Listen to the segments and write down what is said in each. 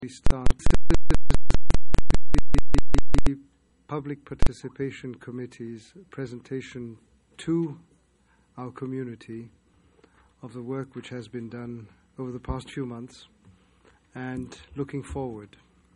We start the Public Participation Committee's presentation to our community of the work which has been done over the past few months and looking forward.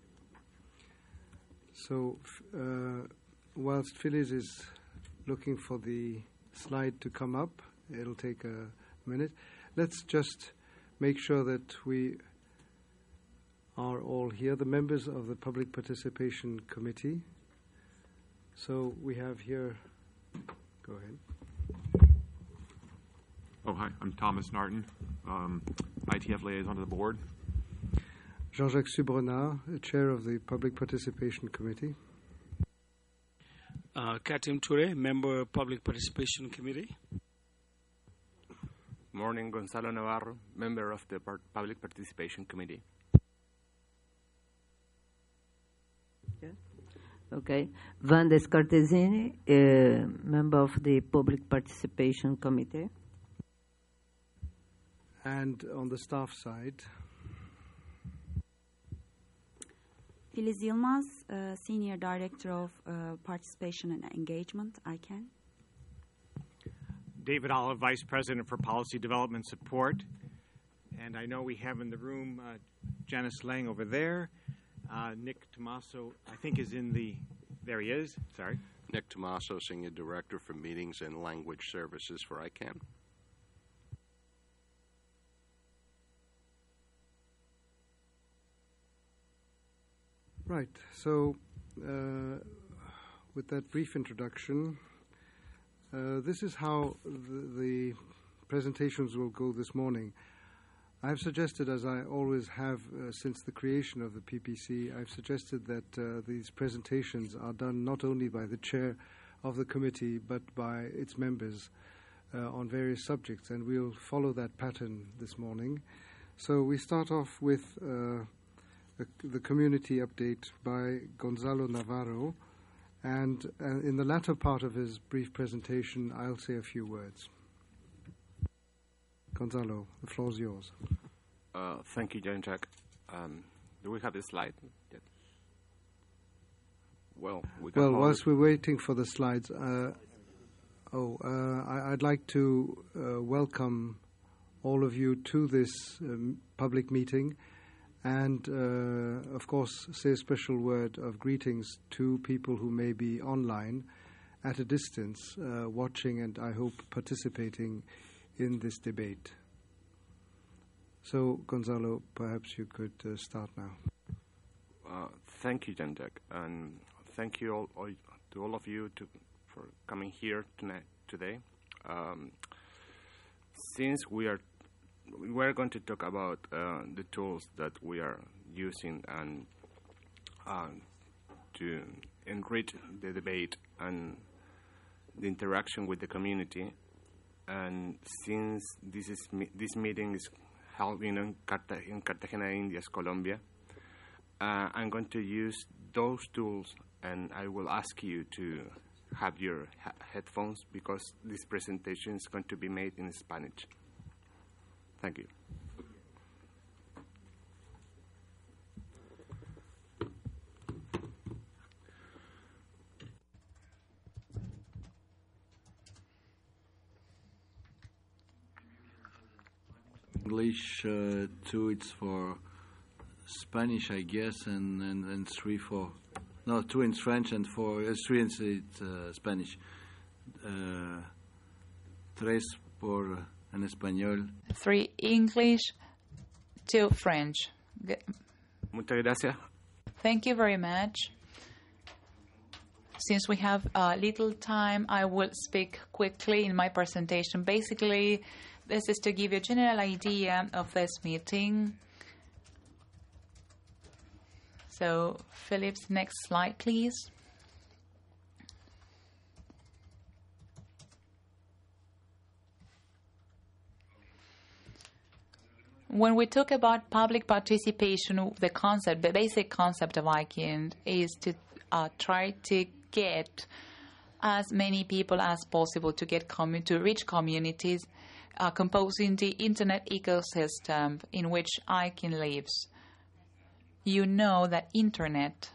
So whilst Phyllis is looking for the slide to come up, it'll take a minute. Let's just make sure that we are all here, the members of the Public Participation Committee. So we have here, go ahead. Oh, hi, I'm Thomas Narton, ITF liaison to the board. Jean-Jacques Subrenard, chair of the Public Participation Committee. Katim Toure, member of Public Participation Committee. Morning, Gonzalo Navarro, member of the Public Participation Committee. Okay. Van Descartesini, member of the Public Participation Committee. And on the staff side, Filiz Yılmaz, Senior Director of Participation and Engagement, ICANN. David Olive, Vice President for Policy Development Support. And I know we have in the room Janice Lang over there. Nick Tomaso, I think, is in the... There he is. Sorry. Nick Tomaso, Senior Director for Meetings and Language Services for ICANN. Right. So with that brief introduction, this is how the presentations will go this morning. I've suggested, as I always have since the creation of the PPC, I've suggested that these presentations are done not only by the chair of the committee but by its members on various subjects, and we'll follow that pattern this morning. So we start off with the community update by Gonzalo Navarro, and in the latter part of his brief presentation, I'll say a few words. Gonzalo, the floor is yours. Thank you, Jean-Jacques. Do we have the slide yet? Well, whilst we're waiting for the slides, I'd like to welcome all of you to this public meeting, and of course say a special word of greetings to people who may be online at a distance, watching and I hope participating in this debate. So, Gonzalo, perhaps you could start now. Thank you, Jean-Jacques, and thank you to all of you for coming here today. Since we're going to talk about the tools that we are using and to enrich the debate and the interaction with the community. And since this meeting is held in Cartagena, Indias, Colombia, I'm going to use those tools, and I will ask you to have your headphones because this presentation is going to be made in Spanish. Thank you. English, 2 it's for Spanish, I guess, and 3 for... No, 2 in French and 3 in Spanish. 3 por en español. 3 English, 2 French. Muchas gracias. Thank you very much. Since we have little time, I will speak quickly in my presentation. Basically, this is to give you a general idea of this meeting. So, Philip's next slide, please. When we talk about public participation, the basic concept of ICANN is to try to get as many people as possible to reach communities composing the internet ecosystem in which ICANN lives. you know that Internet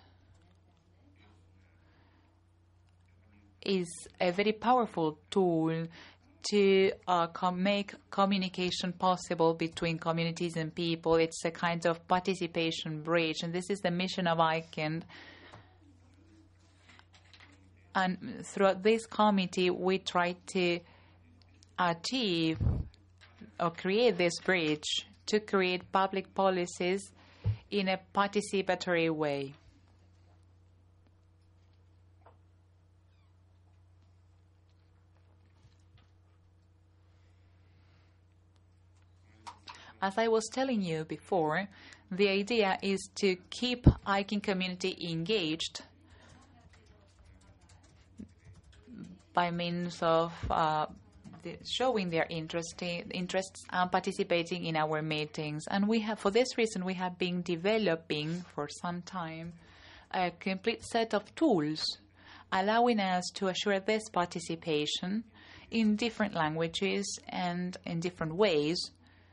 is a very powerful tool to make communication possible between communities and people. It's a kind of participation bridge, and this is the mission of ICANN. And throughout this committee, we try to achieve or create this bridge to create public policies in a participatory way. As I was telling you before, the idea is to keep ICANN community engaged by means of showing their interests and participating in our meetings. And we have, for this reason, we have been developing for some time a complete set of tools allowing us to assure this participation in different languages and in different ways,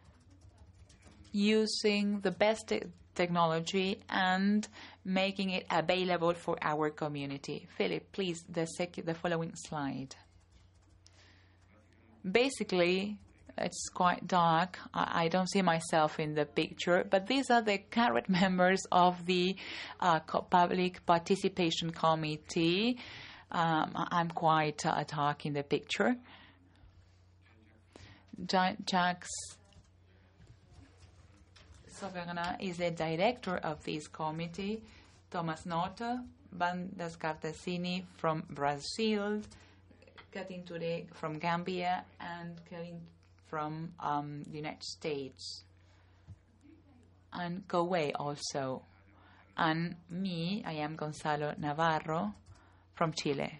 using the best technology and making it available for our community. Philip, please, the following slide. Basically, it's quite dark. I don't see myself in the picture, but these are the current members of the Public Participation Committee. I'm quite dark in the picture. Jacques Soberna is the director of this committee. Thomas Nota, Van Descartesini from Brazil, Katin Touré from Gambia, and Karin from the United States, and Kowei also. And me, I am Gonzalo Navarro from Chile.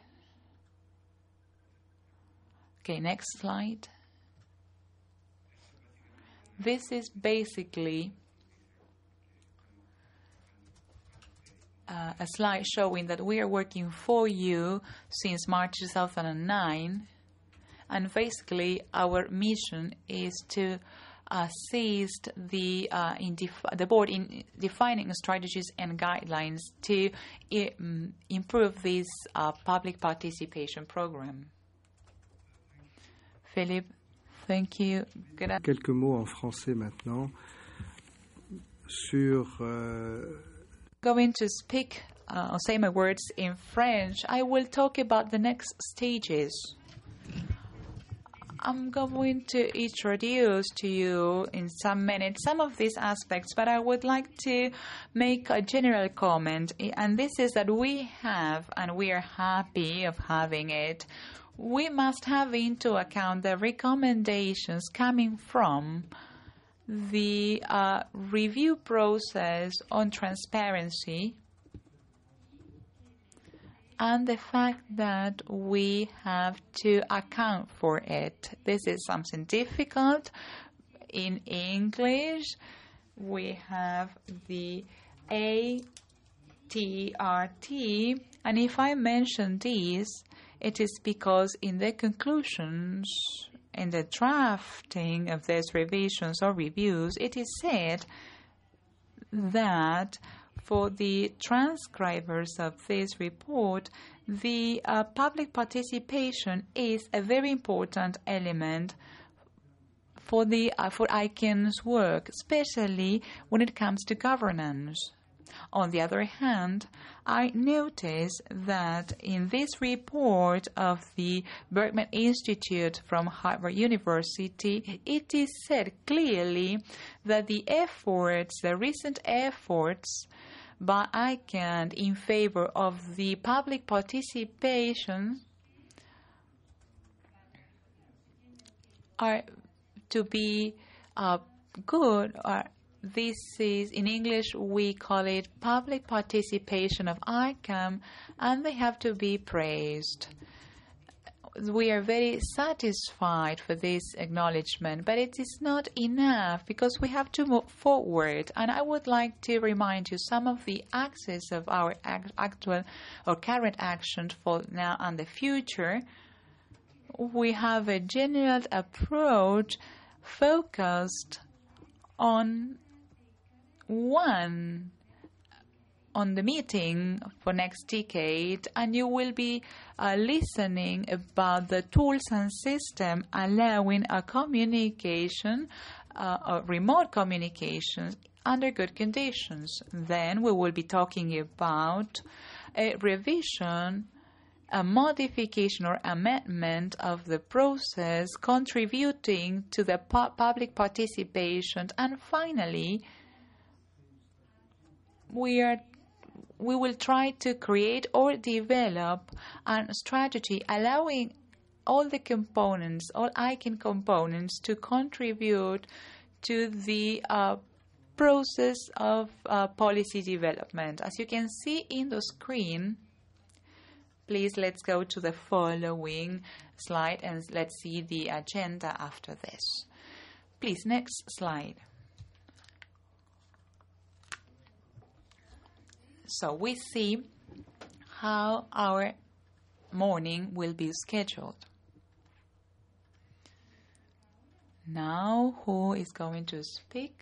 Okay, next slide. This is basically a slide showing that we are working for you since March 2009, and basically our mission is to assist the board in defining strategies and guidelines to improve this public participation program. Philippe, thank you. Quelques mots en français maintenant sur going to speak or say my words in French. I will talk about the next stages. I'm going to introduce to you in some minutes some of these aspects, but I would like to make a general comment, and this is that we have, and we are happy of having it, we must have into account the recommendations coming from the review process on transparency and the fact that we have to account for it. This is something difficult. In English, we have the ATRT, and if I mention this, it is because in the conclusions, in the drafting of these revisions or reviews, it is said that for the transcribers of this report, the public participation is a very important element for ICANN's work, especially when it comes to governance. On the other hand, I notice that in this report of the Berkman Institute from Harvard University, it is said clearly that the recent efforts by ICANN in favor of the public participation are to be good. This is, in English, we call it public participation of ICANN, and they have to be praised. We are very satisfied for this acknowledgement, but it is not enough because we have to move forward. And I would like to remind you some of the axes of our actual or current action for now and the future. We have a general approach focused on one on the meeting for next decade, and you will be listening about the tools and system allowing a communication, remote communications under good conditions. Then we will be talking about a revision, a modification or amendment of the process contributing to the public participation. And finally, we will try to create or develop a strategy allowing all the components, all ICANN components, to contribute to the process of policy development. As you can see in the screen, please let's go to the following slide and let's see the agenda after this. Please, next slide. So we see how our morning will be scheduled. Now, who is going to speak?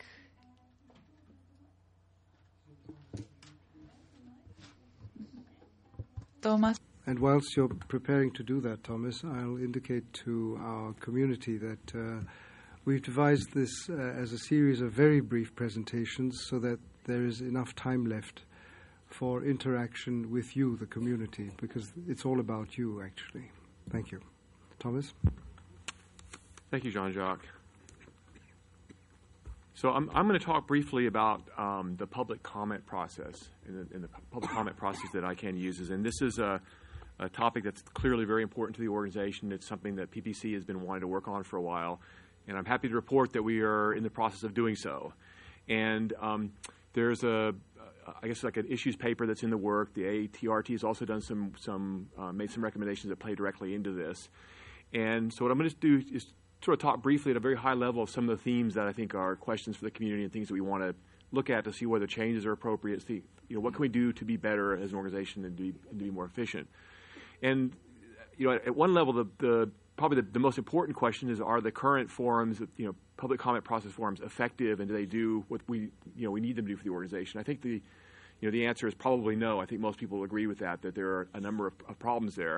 Thomas. And whilst you're preparing to do that, Thomas, I'll indicate to our community that we've devised this as a series of very brief presentations so that there is enough time left for interaction with you, the community, because it's all about you, actually. Thank you. Thomas? Thank you, Jean-Jacques. So I'm going to talk briefly about the public comment process and the public comment process that ICANN uses. And this is a topic that's clearly very important to the organization. It's something that PPC has been wanting to work on for a while. And I'm happy to report that we are in the process of doing so. And there's I guess like an issues paper that's in the work. The ATRT has also done made some recommendations that play directly into this. And so what I'm going to do is sort of talk briefly at a very high level of some of the themes that I think are questions for the community and things that we want to look at to see whether changes are appropriate. See, what can we do to be better as an organization and to be more efficient? And at one level, probably the most important question is: are the current forums, public comment process forums, effective, and do they do what we need them to do for the organization? I think the answer is probably no. I think most people agree with that there are a number of problems there.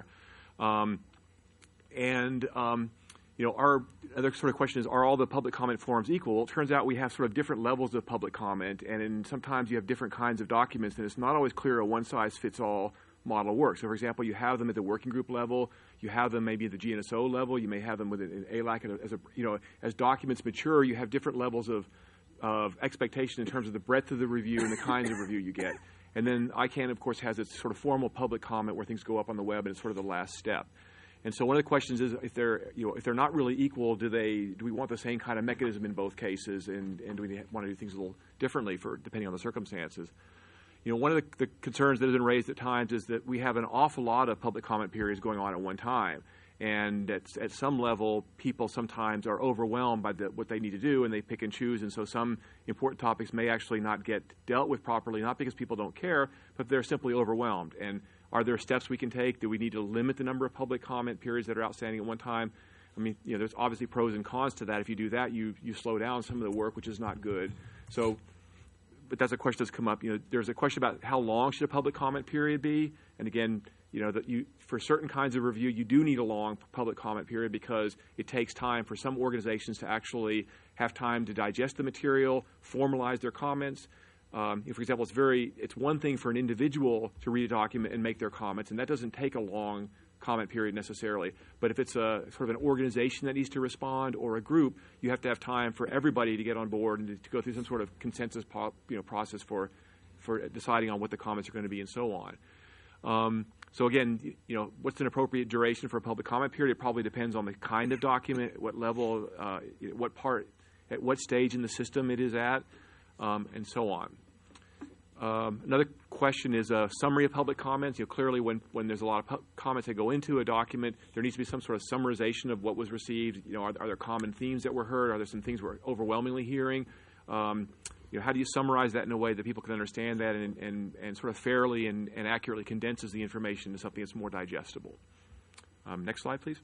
Our other sort of question is: are all the public comment forums equal? Well, it turns out we have sort of different levels of public comment, and sometimes you have different kinds of documents, and it's not always clear a one-size-fits-all model works. So, for example, you have them at the working group level, you have them maybe at the GNSO level, you may have them with an ALAC. As documents mature, you have different levels of expectation in terms of the breadth of the review and the kinds of review you get. And then ICANN, of course, has its sort of formal public comment where things go up on the web, and it's sort of the last step. And so one of the questions is, if they're not really equal, do we want the same kind of mechanism in both cases, and do we want to do things a little differently depending on the circumstances? One of the concerns that has been raised at times is that we have an awful lot of public comment periods going on at one time, and at some level, people sometimes are overwhelmed by what they need to do, and they pick and choose, and so some important topics may actually not get dealt with properly, not because people don't care, but they're simply overwhelmed. And are there steps we can take? Do we need to limit the number of public comment periods that are outstanding at one time? I mean, there's obviously pros and cons to that. If you do that, you slow down some of the work, which is not good. So, but that's a question that's come up. There's a question about how long should a public comment period be? And again, for certain kinds of review, you do need a long public comment period because it takes time for some organizations to actually have time to digest the material, formalize their comments. For example, it's one thing for an individual to read a document and make their comments, and that doesn't take a long comment period necessarily. But if it's a sort of an organization that needs to respond or a group, you have to have time for everybody to get on board and to go through some sort of consensus process for deciding on what the comments are going to be and so on. So again, what's an appropriate duration for a public comment period? It probably depends on the kind of document, at what level, what part, at what stage in the system it is at. And so on. Another question is a summary of public comments. Clearly when there's a lot of comments that go into a document, there needs to be some sort of summarization of what was received. Are there common themes that were heard? Are there some things we're overwhelmingly hearing? How do you summarize that in a way that people can understand that and sort of fairly and accurately condenses the information to something that's more digestible? Next slide, please.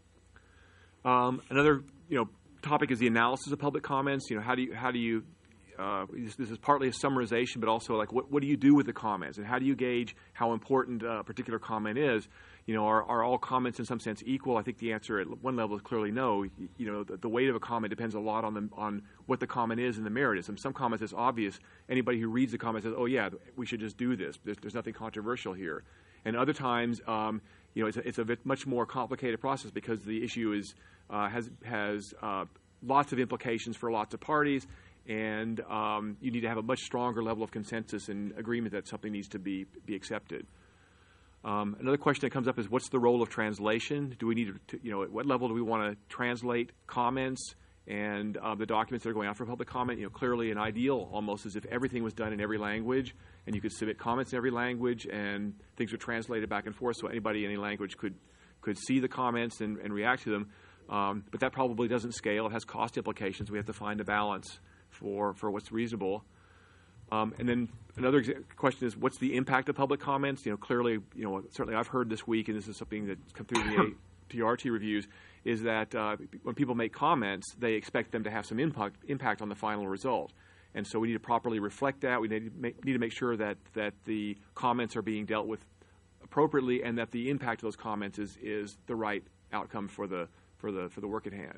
Another, topic is the analysis of public comments. How do you this is partly a summarization, but also like what do you do with the comments, and how do you gauge how important a particular comment is? Are all comments in some sense equal? I think the answer at one level is clearly no. The weight of a comment depends a lot on what the comment is and the merit is. In some comments, it's obvious. Anybody who reads the comment says, "Oh yeah, we should just do this. There's nothing controversial here." And other times, it's a much more complicated process because the issue has lots of implications for lots of parties, and you need to have a much stronger level of consensus and agreement that something needs to be accepted. Another question that comes up is, what's the role of translation? Do we need to, at what level do we want to translate comments and the documents that are going out for public comment? Clearly an ideal almost is if everything was done in every language and you could submit comments in every language and things were translated back and forth so anybody in any language could see the comments and react to them. But that probably doesn't scale. It has cost implications. We have to find a balance for what's reasonable. And then another question is, what's the impact of public comments? Clearly, certainly I've heard this week, and this is something that's come through the TRT reviews, is that when people make comments, they expect them to have some impact on the final result. And so we need to properly reflect that. We need to make sure that the comments are being dealt with appropriately, and that the impact of those comments is the right outcome for the work at hand.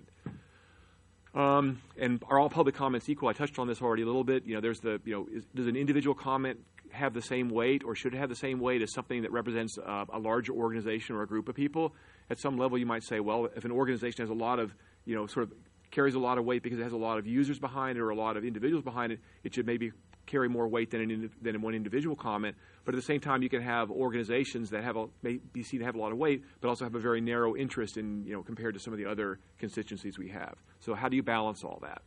And are all public comments equal? I touched on this already a little bit. Does an individual comment have the same weight, or should it have the same weight as something that represents a larger organization or a group of people? At some level, you might say, well, if an organization has a lot of, carries a lot of weight because it has a lot of users behind it or a lot of individuals behind it, it should maybe carry more weight than in one individual comment. But at the same time, you can have organizations that may be seen to have a lot of weight, but also have a very narrow interest in, compared to some of the other constituencies we have. So how do you balance all that?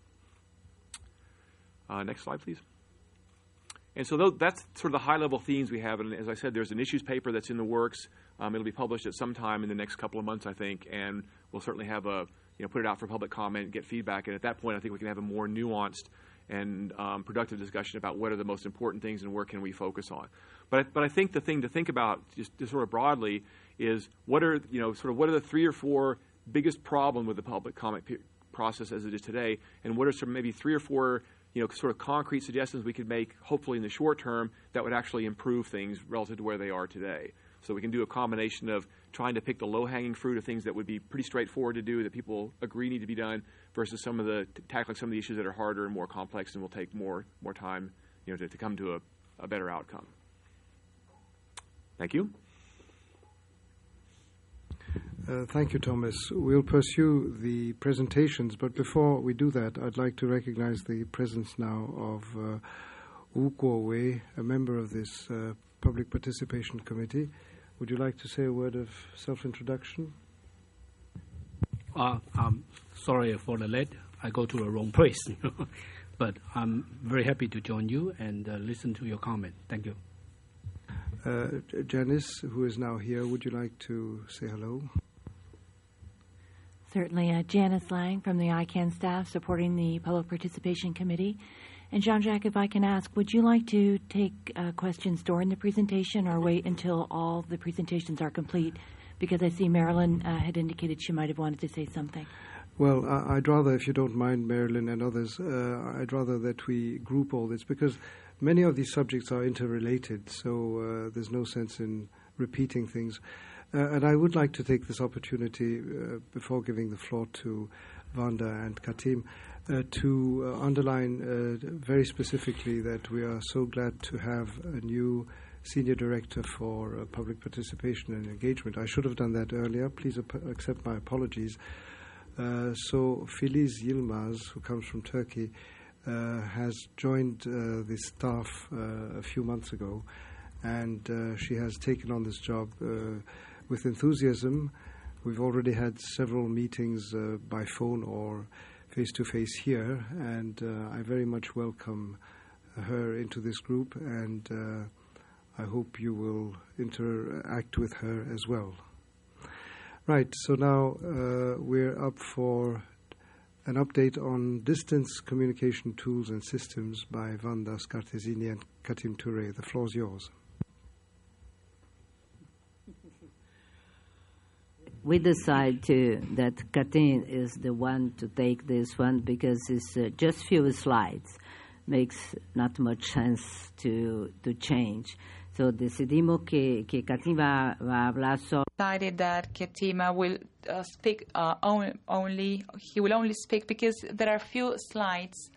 Next slide, please. And so that's sort of the high-level themes we have. And as I said, there's an issues paper that's in the works. It'll be published at some time in the next couple of months, I think, and we'll certainly have put it out for public comment and get feedback. And at that point, I think we can have a more nuanced and productive discussion about what are the most important things and where can we focus on. But I think the thing to think about, just sort of broadly, is what are the 3 or 4 biggest problems with the public comment process as it is today, and what are maybe 3 or 4 sort of concrete suggestions we could make, hopefully in the short term, that would actually improve things relative to where they are today. So we can do a combination of trying to pick the low-hanging fruit of things that would be pretty straightforward to do, that people agree need to be done, versus tackling some of the issues that are harder and more complex and will take more time, to come to a better outcome. Thank you. Thank you, Thomas. We'll pursue the presentations, but before we do that, I'd like to recognize the presence now of Wu Kuo-wei, a member of this Public Participation Committee. Would you like to say a word of self-introduction? I'm sorry for the late. I go to the wrong place. But I'm very happy to join you and listen to your comment. Thank you. Janice, who is now here, would you like to say hello? Certainly. Janice Lang from the ICANN staff supporting the Public Participation Committee. And Jean-Jacques, if I can ask, would you like to take questions during the presentation or wait until all the presentations are complete? Because I see Marilyn had indicated she might have wanted to say something. Well, I'd rather, if you don't mind, Marilyn and others, I'd rather that we group all this, because many of these subjects are interrelated, so there's no sense in repeating things. And I would like to take this opportunity, before giving the floor to Vanda and Katim, to underline very specifically that we are so glad to have a new Senior Director for Public Participation and Engagement. I should have done that earlier. Please accept my apologies. So Filiz Yilmaz, who comes from Turkey, has joined the staff a few months ago, and she has taken on this job with enthusiasm. We've already had several meetings by phone or face-to-face here, and I very much welcome her into this group, and I hope you will interact with her as well. Right, so now we're up for an update on distance communication tools and systems by Vanda Scartesini and Katim Touré. The floor is yours. We decide that Katim is the one to take this one because it's just few slides. makes not much sense to change. So decidimos que Katima va a hablar sobre. Decided that Katima will speak only. He will only speak because there are few slides,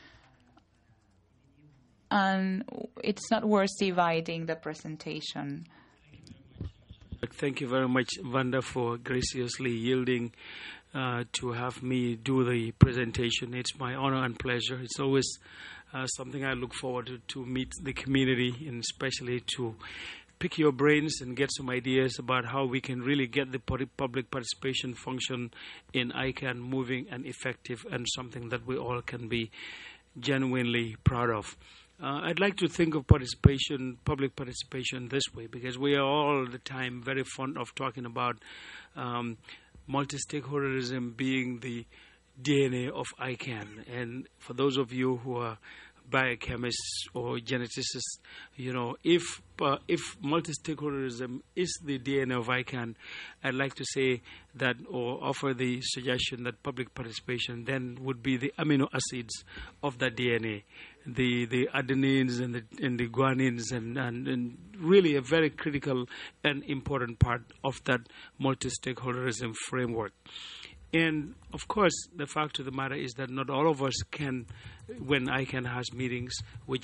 and it's not worth dividing the presentation. Thank you very much, Wanda, for graciously yielding to have me do the presentation. It's my honor and pleasure. It's always something I look forward to meet the community, and especially to pick your brains and get some ideas about how we can really get the public participation function in ICANN moving and effective, and something that we all can be genuinely proud of. I'd like to think of public participation this way, because we are all the time very fond of talking about multi-stakeholderism being the DNA of ICANN. And for those of you who are biochemists or geneticists, if multi-stakeholderism is the DNA of ICANN, I'd like to say that, or offer the suggestion that public participation then would be the amino acids of that DNA, the adenines and the guanines, and really a very critical and important part of that multi-stakeholderism framework. And, of course, the fact of the matter is that not all of us can, when ICANN has meetings,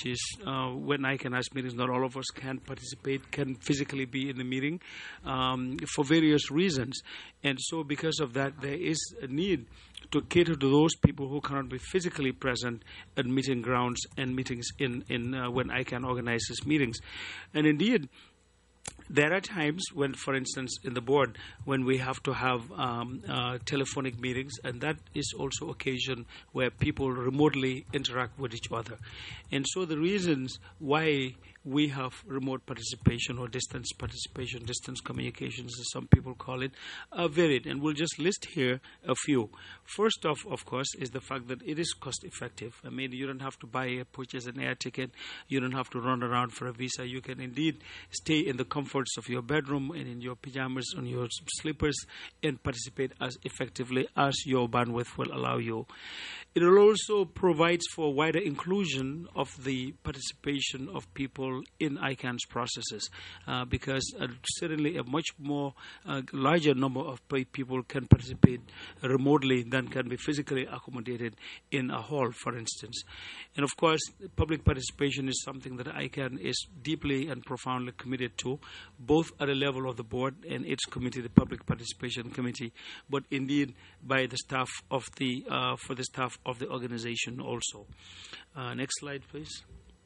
not all of us can participate, can physically be in the meeting for various reasons. And so because of that, there is a need to cater to those people who cannot be physically present at meeting grounds and meetings in when ICANN organizes meetings. And indeed, there are times when, for instance, in the board, when we have to have telephonic meetings, and that is also occasion where people remotely interact with each other. And so the reasons why we have remote participation or distance participation, distance communications, as some people call it, are varied. And we'll just list here a few. First off, of course, is the fact that it is cost effective. I mean, you don't have to purchase an air ticket. You don't have to run around for a visa. You can indeed stay in the comforts of your bedroom and in your pajamas, on your slippers, and participate as effectively as your bandwidth will allow you. It also provides for wider inclusion of the participation of people in ICANN's processes, because certainly a much more larger number of people can participate remotely than can be physically accommodated in a hall, for instance. And of course, public participation is something that ICANN is deeply and profoundly committed to, both at the level of the board and its committee, the Public Participation Committee, but indeed by the staff of for the staff of the organization also. Next slide, please.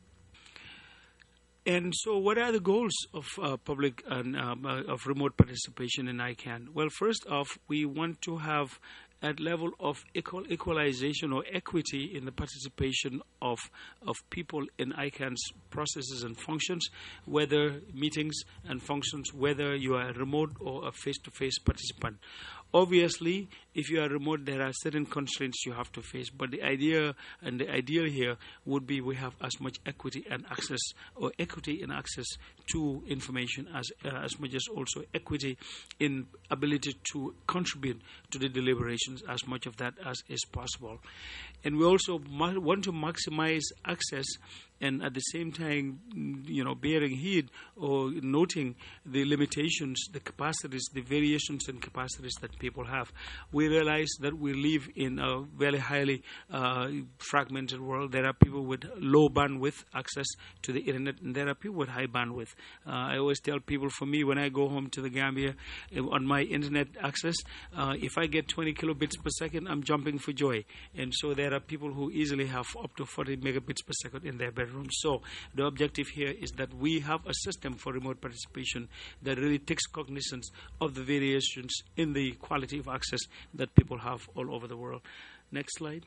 And so what are the goals of public and of remote participation in ICANN? Well, first off, we want to have a level of equalization or equity in the participation of people in ICANN's processes and functions, whether meetings and functions, whether you are a remote or a face-to-face participant. Obviously, if you are remote, there are certain constraints you have to face, but the idea and the ideal here would be we have as much equity and access, or equity in access to information as much as also equity in ability to contribute to the deliberations, as much of that as is possible. And we also want to maximize access, and at the same time, bearing heed or noting the limitations, the capacities, the variations in capacities that people have. We realize that we live in a very highly fragmented world. There are people with low bandwidth access to the internet, and there are people with high bandwidth. I always tell people, for me, when I go home to the Gambia, on my internet access, if I get 20 kilobits per second, I'm jumping for joy. And so there are people who easily have up to 40 megabits per second in their bedroom. So the objective here is that we have a system for remote participation that really takes cognizance of the variations in the quality of access that people have all over the world. Next slide.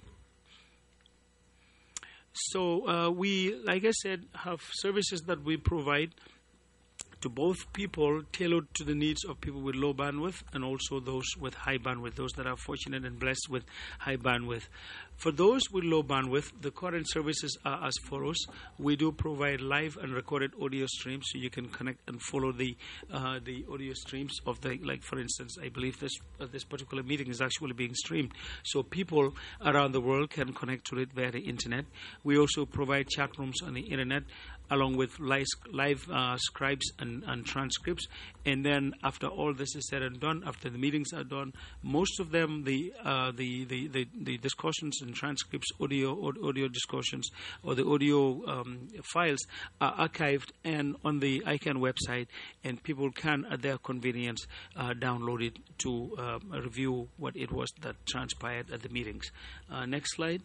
So we, like I said, have services that we provide to both people tailored to the needs of people with low bandwidth and also those with high bandwidth, those that are fortunate and blessed with high bandwidth. For those with low bandwidth, the current services are as follows. We do provide live and recorded audio streams, so you can connect and follow the audio streams of the, like for instance, I believe this particular meeting is actually being streamed, so people around the world can connect to it via the internet. We also provide chat rooms on the internet, along with live scribes and transcripts. And then after all this is said and done, after the meetings are done, most of them, the discussions and transcripts, audio discussions, or the audio files are archived and on the ICANN website, and people can, at their convenience, download it to review what it was that transpired at the meetings. Next slide.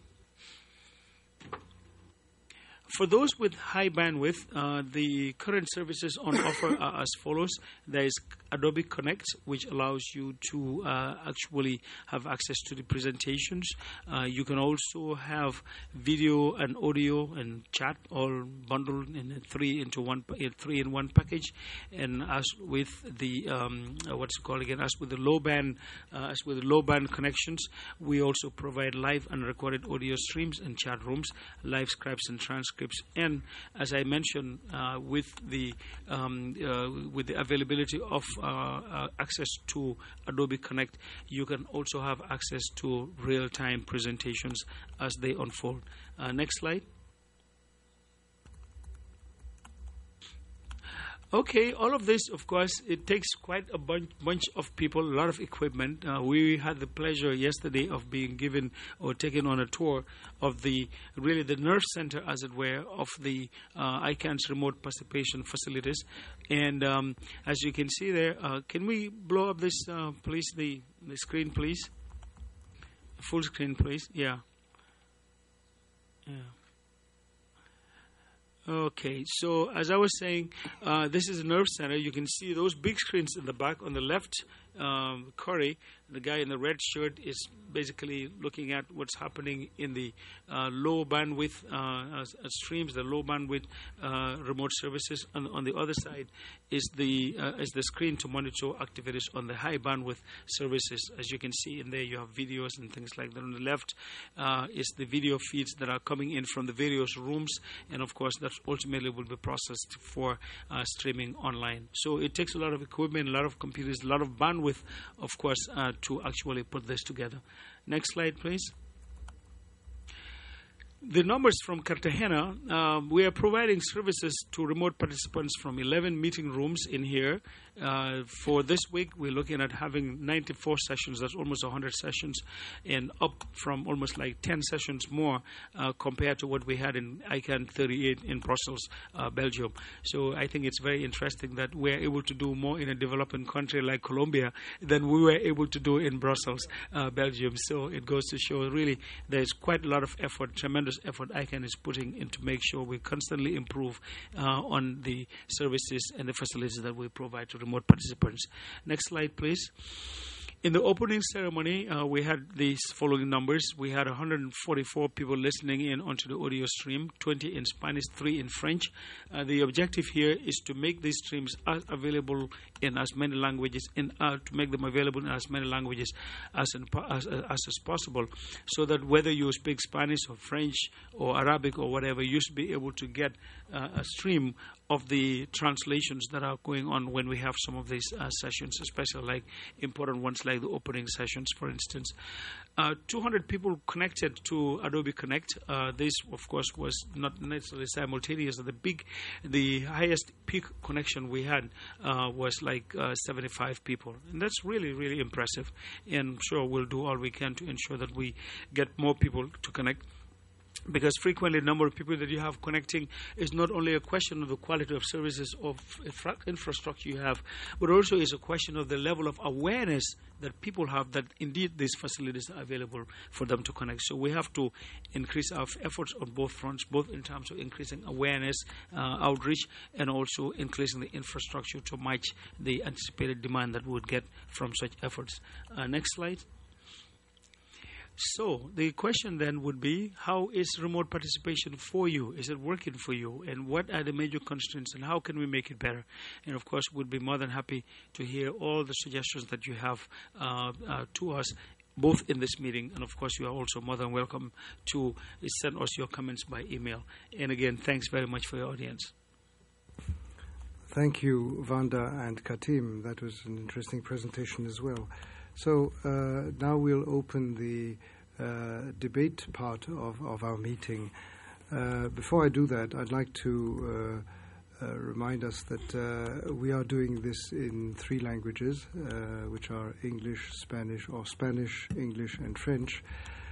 For those with high bandwidth, the current services on offer are as follows. There is Adobe Connect, which allows you to actually have access to the presentations. You can also have video and audio and chat all bundled in a three in one package. And as with the as with the low band connections, we also provide live and recorded audio streams and chat rooms, live scribes and transcripts. And as I mentioned, with the availability of access to Adobe Connect, you can also have access to real-time presentations as they unfold. Next slide. Okay, all of this, of course, it takes quite a bunch of people, a lot of equipment. We had the pleasure yesterday of being given or taken on a tour of the nerve center, as it were, of the ICANN's remote participation facilities. And as you can see there, can we blow up this, please, the screen, please? Full screen, please. Yeah. Yeah. Okay, so as I was saying, this is a nerve center. You can see those big screens in the back on the left. Corey, the guy in the red shirt, is basically looking at what's happening in the low bandwidth streams, the low bandwidth remote services. On the other side is the screen to monitor activities on the high bandwidth services. As you can see in there, you have videos and things like that. On the left is the video feeds that are coming in from the various rooms, and of course that ultimately will be processed for streaming online. So it takes a lot of equipment, a lot of computers, a lot of bandwidth, of course, to actually put this together. Next slide, please. The numbers from Cartagena, we are providing services to remote participants from 11 meeting rooms in here. For this week, we're looking at having 94 sessions. That's almost 100 sessions, and up from almost like 10 sessions more compared to what we had in ICANN 38 in Brussels, Belgium. So I think it's very interesting that we're able to do more in a developing country like Colombia than we were able to do in Brussels, Belgium. So it goes to show really there's quite a lot of effort, tremendous effort ICANN is putting in to make sure we constantly improve on the services and the facilities that we provide to remote participants. Next slide, please. In the opening ceremony, we had these following numbers. We had 144 people listening in onto the audio stream, 20 in Spanish, 3 in French. The objective here is to make these streams available in as many languages, to make them available in as many languages as possible, so that whether you speak Spanish or French or Arabic or whatever, you should be able to get a stream of the translations that are going on when we have some of these sessions, especially like important ones like the opening sessions, for instance. 200 people connected to Adobe Connect. This, of course, was not necessarily simultaneous. The highest peak connection we had was like 75 people. And that's really, really impressive. And I'm sure we'll do all we can to ensure that we get more people to connect. Because frequently the number of people that you have connecting is not only a question of the quality of services of infrastructure you have, but also is a question of the level of awareness that people have that indeed these facilities are available for them to connect. So we have to increase our efforts on both fronts, both in terms of increasing awareness, outreach, and also increasing the infrastructure to match the anticipated demand that we would get from such efforts. Next slide. So the question then would be, how is remote participation for you? Is it working for you? And what are the major constraints, and how can we make it better? And of course, we'd be more than happy to hear all the suggestions that you have to us both in this meeting, and of course you are also more than welcome to send us your comments by email. And again, thanks very much for your audience. Thank you, Vanda and Katim. That was an interesting presentation as well. So now we'll open the debate part of our meeting. Before I do that, I'd like to remind us that we are doing this in 3 languages, which are English, Spanish, English, and French.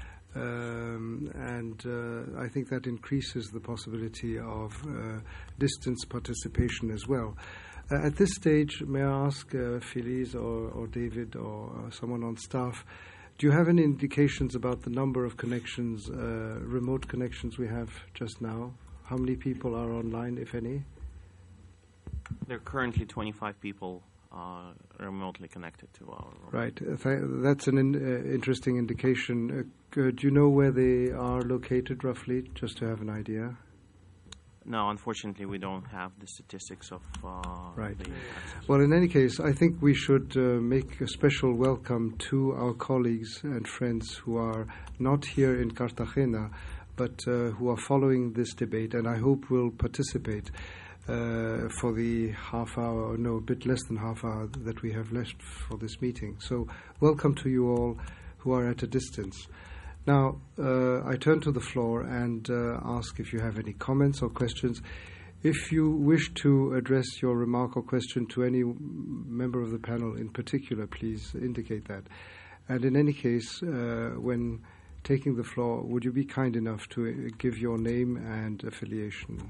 And I think that increases the possibility of distance participation as well. At this stage, may I ask Feliz or David or someone on staff, do you have any indications about the number of connections, remote connections we have just now? How many people are online, if any? There are currently 25 people remotely connected to our room. Right. That's an interesting indication. Do you know where they are located roughly, just to have an idea? No, unfortunately, we don't have the statistics of right. Well, in any case, I think we should make a special welcome to our colleagues and friends who are not here in Cartagena, but who are following this debate, and I hope will participate for the a bit less than half hour that we have left for this meeting. So welcome to you all who are at a distance. Now, I turn to the floor and ask if you have any comments or questions. If you wish to address your remark or question to any member of the panel in particular, please indicate that. And in any case, when taking the floor, would you be kind enough to give your name and affiliation?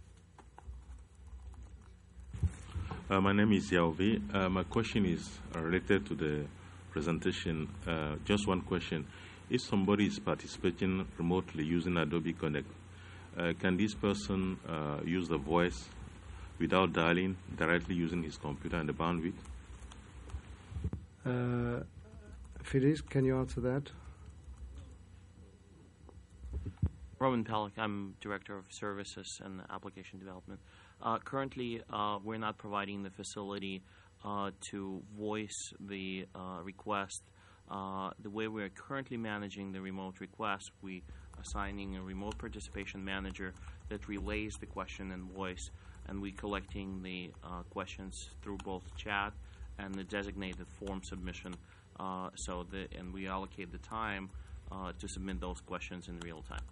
My name is Yaovi. My question is related to the presentation. Just one question. If somebody is participating remotely using Adobe Connect, can this person use the voice without dialing, directly using his computer and the bandwidth? Feliz, can you answer that? Roman Palik, I'm Director of Services and Application Development. Currently, we're not providing the facility to voice the request. The way we're currently managing the remote request, we are assigning a remote participation manager that relays the question in voice, and we collecting the questions through both chat and the designated form submission. And we allocate the time to submit those questions in real time.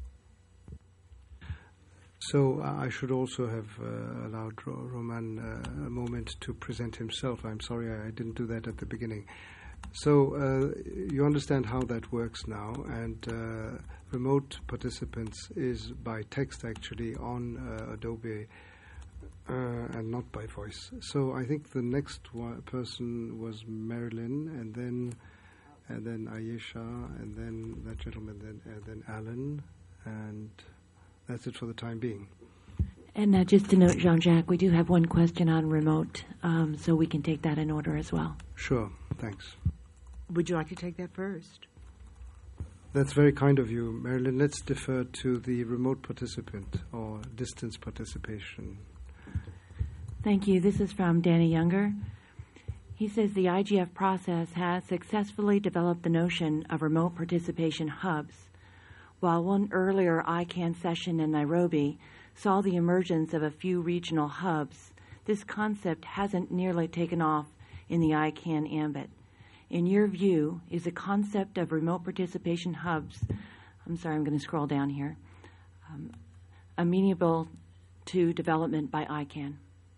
So I should also have allowed Roman a moment to present himself. I'm sorry I didn't do that at the beginning. So you understand how that works now, and remote participants is by text actually on Adobe and not by voice. So I think the next person was Marilyn, and then Ayesha, and then that gentleman, and then Alan, and that's it for the time being. And just to note, Jean-Jacques, we do have one question on remote, so we can take that in order as well. Sure, thanks. Would you like to take that first? That's very kind of you, Marilyn. Let's defer to the remote participant or distance participation. Thank you. This is from Danny Younger. He says the IGF process has successfully developed the notion of remote participation hubs. While one earlier ICANN session in Nairobi saw the emergence of a few regional hubs, this concept hasn't nearly taken off in the ICANN ambit. In your view, is the concept of remote participation hubs, I'm going to scroll down here, amenable to development by ICANN?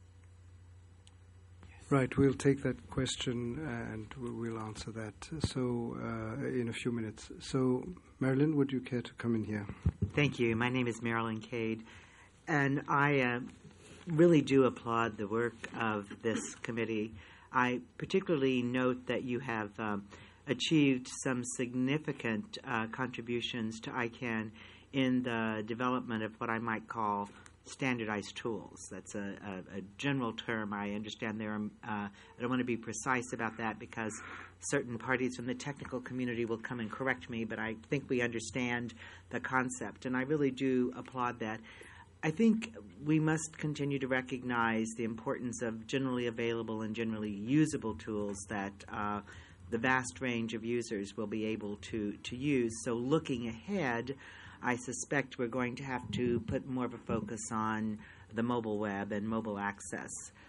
Right, we'll take that question and we'll answer that. So in a few minutes. So Marilyn, would you care to come in here? Thank you. My name is Marilyn Cade, and I really do applaud the work of this committee. I particularly note that you have achieved some significant contributions to ICANN in the development of what I might call standardized tools. That's a general term. I understand there are, I don't want to be precise about that because certain parties from the technical community will come and correct me, but I think we understand the concept, and I really do applaud that. I think we must continue to recognize the importance of generally available and generally usable tools that the vast range of users will be able to use. So looking ahead, I suspect we're going to have to put more of a focus on the mobile web and mobile access.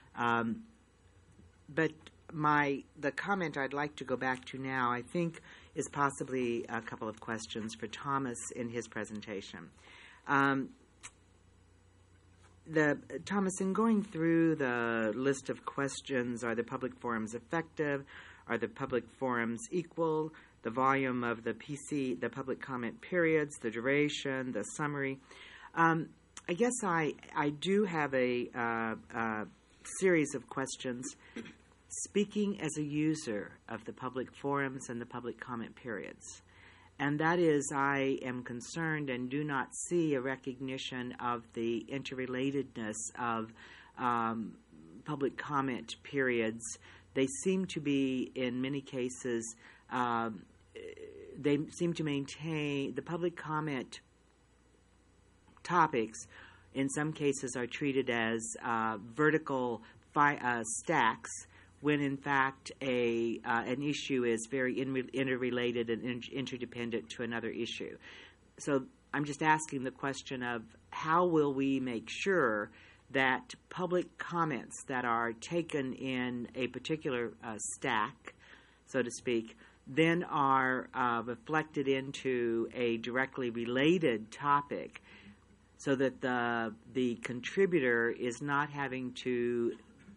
But the comment I'd like to go back to now, I think, is possibly a couple of questions for Thomas in his presentation. Thomas, in going through the list of questions, are the public forums effective? Are the public forums equal? The volume of the PC, the public comment periods, the duration, the summary. I guess I do have a series of questions. Speaking as a user of the public forums and the public comment periods, and that is, I am concerned and do not see a recognition of the interrelatedness of public comment periods. They seem to be, in many cases, they seem to maintain the public comment topics. In some cases, are treated as vertical stacks, when in fact an issue is very interrelated and interdependent to another issue. So I'm just asking the question of how will we make sure that public comments that are taken in a particular stack, so to speak, then are reflected into a directly related topic, so that the contributor is not having to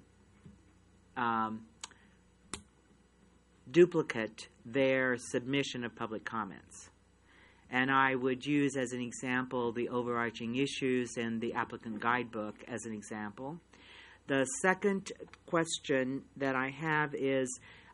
duplicate their submission of public comments. And I would use as an example the overarching issues in the applicant guidebook as an example. The second question that I have is,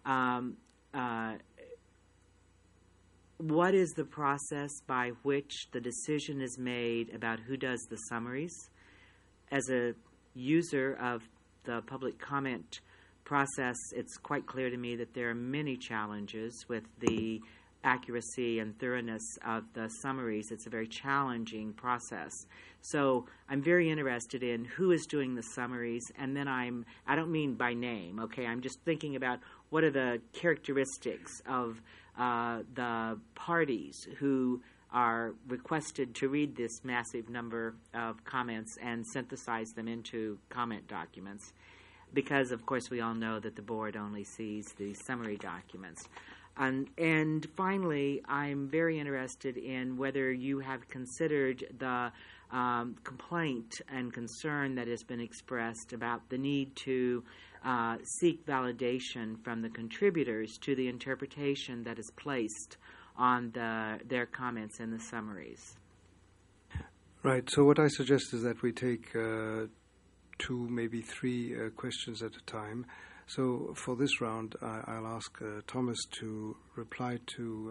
what is the process by which the decision is made about who does the summaries? As a user of the public comment process, it's quite clear to me that there are many challenges with the accuracy and thoroughness of the summaries. It's a very challenging process. So I'm very interested in who is doing the summaries, and then I don't mean by name, okay? I'm just thinking about what are the characteristics of the parties who are requested to read this massive number of comments and synthesize them into comment documents. Because, of course, we all know that the board only sees the summary documents. And finally, I'm very interested in whether you have considered the complaint and concern that has been expressed about the need to seek validation from the contributors to the interpretation that is placed on their comments in the summaries. Right. So what I suggest is that we take 2, maybe 3 questions at a time. So for this round, I'll ask Thomas to reply to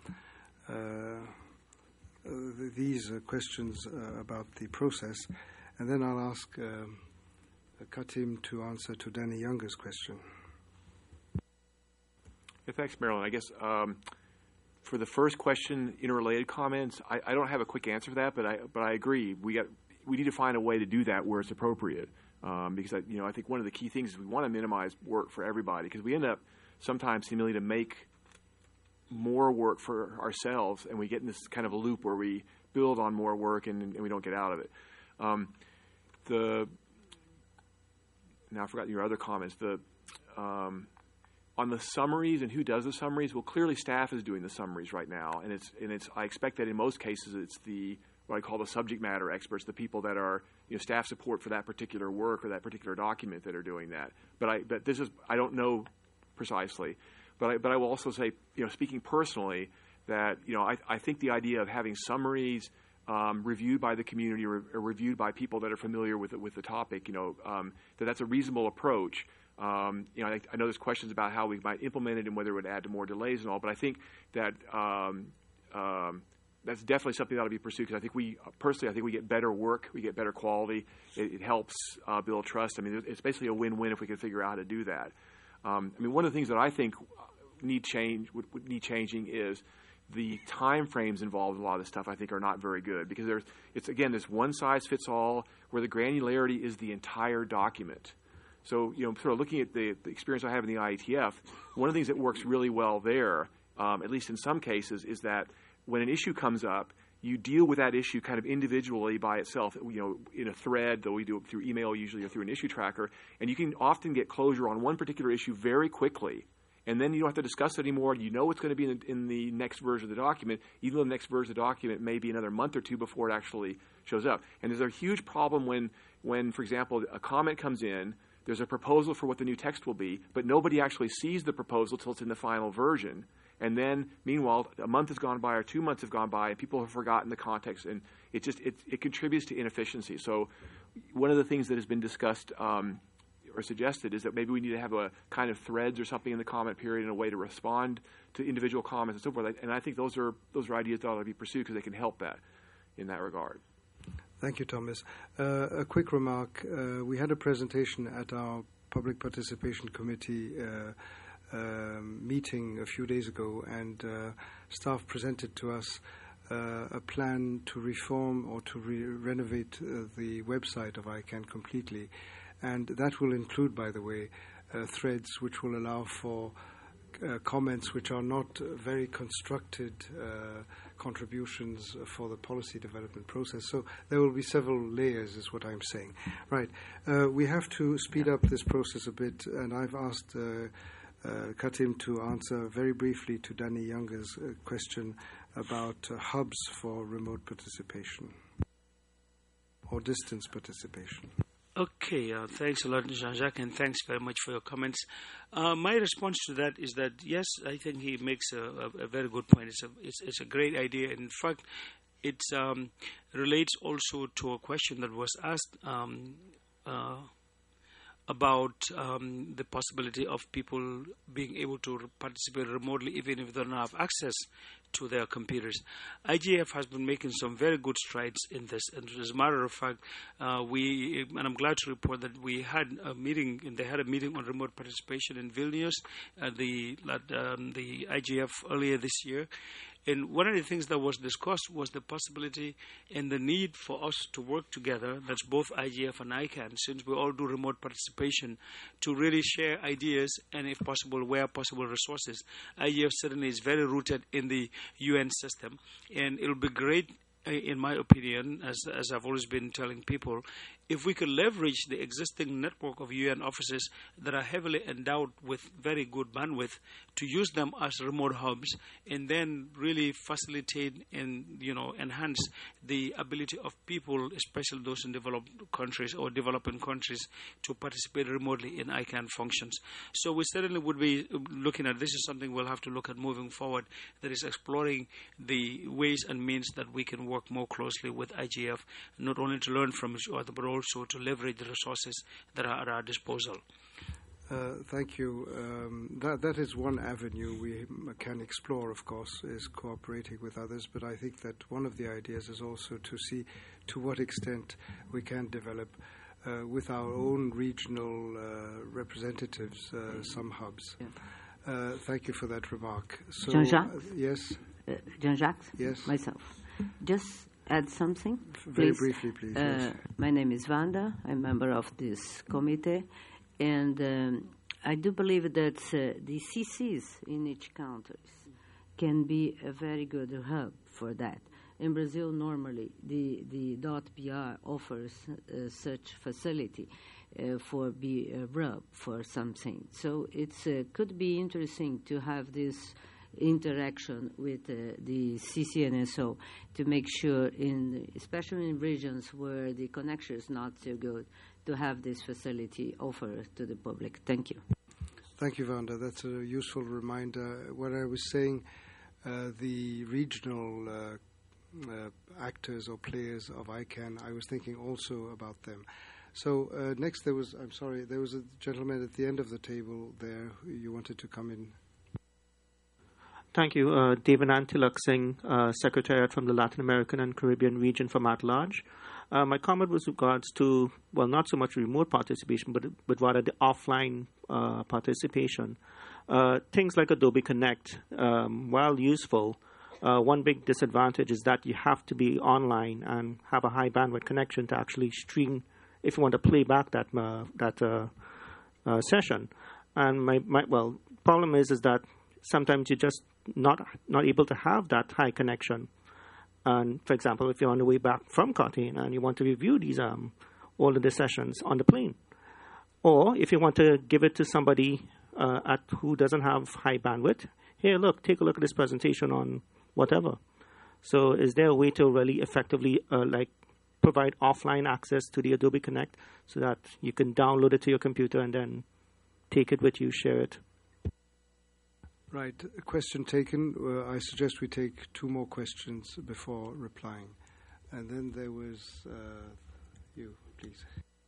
these questions about the process, and then I'll ask Katim to answer to Danny Younger's question. Yeah, thanks, Marilyn. I guess for the first question, interrelated comments, I don't have a quick answer for that, but I agree. We need to find a way to do that where it's appropriate. Because I think one of the key things is we want to minimize work for everybody, because we end up sometimes seemingly to make more work for ourselves, and we get in this kind of a loop where we build on more work and we don't get out of it. Now I forgot your other comments. On the summaries and who does the summaries, well, clearly staff is doing the summaries right now, and it's I expect that in most cases it's what I call the subject matter experts, the people that are staff support for that particular work or that particular document that are doing that. But this is, I don't know precisely, but I will also say, speaking personally, that I think the idea of having summaries reviewed by the community or reviewed by people that are familiar with the topic, that's a reasonable approach. I know there's questions about how we might implement it and whether it would add to more delays and all, but I think that that's definitely something that ought to be pursued, because I think we get better work, we get better quality. It helps build trust. I mean, it's basically a win-win if we can figure out how to do that. One of the things that I think would need changing is the time frames involved in a lot of this stuff. I think are not very good, because it's again this one-size-fits-all where the granularity is the entire document. So, sort of looking at the experience I have in the IETF, one of the things that works really well there, at least in some cases, is that when an issue comes up, you deal with that issue kind of individually by itself, in a thread, though we do it through email usually or through an issue tracker, and you can often get closure on one particular issue very quickly. And then you don't have to discuss it anymore. You know what's going to be in the next version of the document, even though the next version of the document may be another month or two before it actually shows up. And there's a huge problem when, for example, a comment comes in, there's a proposal for what the new text will be, but nobody actually sees the proposal till it's in the final version. And then, meanwhile, a month has gone by or 2 months have gone by, and people have forgotten the context, and it contributes to inefficiency. So one of the things that has been discussed or suggested is that maybe we need to have a kind of threads or something in the comment period in a way to respond to individual comments and so forth. And I think those are ideas that ought to be pursued because they can help that in that regard. Thank you, Thomas. A quick remark. We had a presentation at our Public Participation Committee meeting a few days ago, and staff presented to us a plan to reform or to renovate the website of ICANN completely. And that will include, by the way, threads which will allow for comments which are not very constructed contributions for the policy development process. So there will be several layers, is what I'm saying. Right. We have to speed up this process a bit, and I've asked Katim to answer very briefly to Danny Younger's question about hubs for remote participation or distance participation. Okay, thanks a lot, Jean-Jacques, and thanks very much for your comments. My response to that is that, yes, I think he makes a very good point. It's a great idea. In fact, it relates also to a question that was asked about the possibility of people being able to participate remotely even if they don't have access to their computers. IGF has been making some very good strides in this, and as a matter of fact, and I'm glad to report that we had a meeting, and they had a meeting on remote participation in Vilnius at the IGF earlier this year. And one of the things that was discussed was the possibility and the need for us to work together, that's both IGF and ICANN, since we all do remote participation, to really share ideas and, if possible, where possible, resources. IGF certainly is very rooted in the UN system, and it will be great, in my opinion, as I've always been telling people, if we could leverage the existing network of UN offices that are heavily endowed with very good bandwidth to use them as remote hubs, and then really facilitate and enhance the ability of people, especially those in developed countries or developing countries, to participate remotely in ICANN functions. So we certainly would be looking at this is something we'll have to look at moving forward, that is exploring the ways and means that we can work more closely with IGF, not only to learn from each other, but also to leverage the resources that are at our disposal. Thank you. That is one avenue we can explore, of course, is cooperating with others. But I think that one of the ideas is also to see to what extent we can develop with our own regional representatives some hubs. Yeah. Thank you for that remark. So, Jean-Jacques? Yes? Jean-Jacques? Yes? Myself. Just add something, very briefly, please. Yes. My name is Vanda. I'm a member of this committee, and I do believe that the CCs in each country can be a very good hub for that. In Brazil, normally, the .br offers such facility for RUB for something. So it could be interesting to have this interaction with the CCNSO to make sure, especially in regions where the connection is not so good, to have this facility offered to the public. Thank you. Thank you, Vanda. That's a useful reminder. What I was saying, the regional actors or players of ICANN, I was thinking also about them. So next there was a gentleman at the end of the table there. You wanted to come in. Thank you. Devanand Tilak Singh, Secretariat from the Latin American and Caribbean region from at large. My comment was regards to, well, not so much remote participation, but rather the offline participation. Things like Adobe Connect, while useful, one big disadvantage is that you have to be online and have a high bandwidth connection to actually stream, if you want to play back that session. And my problem is that sometimes you're just not able to have that high connection. And for example, if you're on the way back from Cartagena and you want to review these all of the sessions on the plane, or if you want to give it to somebody who doesn't have high bandwidth, here, look, take a look at this presentation on whatever. So is there a way to really effectively provide offline access to the Adobe Connect so that you can download it to your computer and then take it with you, share it? Right. Question taken. I suggest we take 2 more questions before replying. And then there was you, please.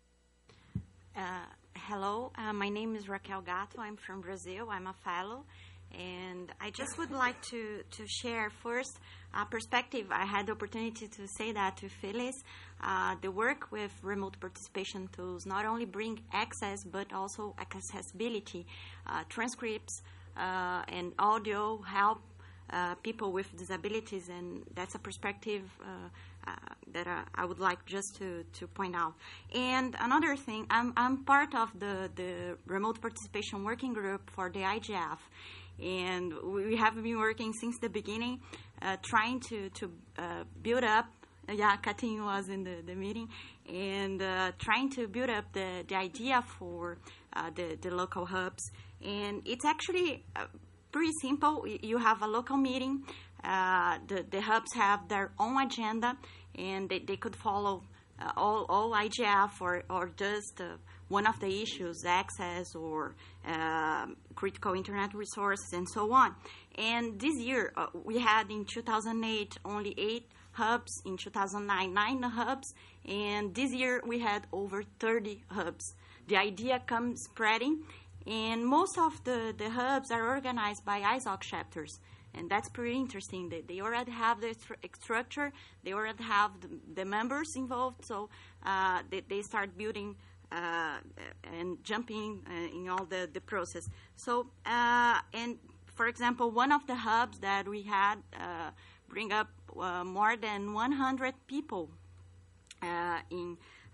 Hello. My name is Raquel Gatto. I'm from Brazil. I'm a fellow. And I just would like to share first a perspective. I had the opportunity to say that to Phyllis. The work with remote participation tools not only bring access but also accessibility. Transcripts and audio help people with disabilities, and that's a perspective that I would like just to point out. And another thing, I'm part of the remote participation working group for the IGF. And we have been working since the beginning, trying to build up. Katin was in the meeting, and trying to build up the idea for the local hubs. And it's actually pretty simple. You have a local meeting. The hubs have their own agenda, and they could follow all IGF or just one of the issues, access or critical internet resources and so on. And this year, we had in 2008 only 8 hubs, in 2009 9 hubs, and this year we had over 30 hubs. The idea comes spreading, and most of the hubs are organized by ISOC chapters. And that's pretty interesting. They already have the structure, they already have the members involved, so they start building and jumping in all the process. So, and for example, one of the hubs that we had bring up more than 100 people and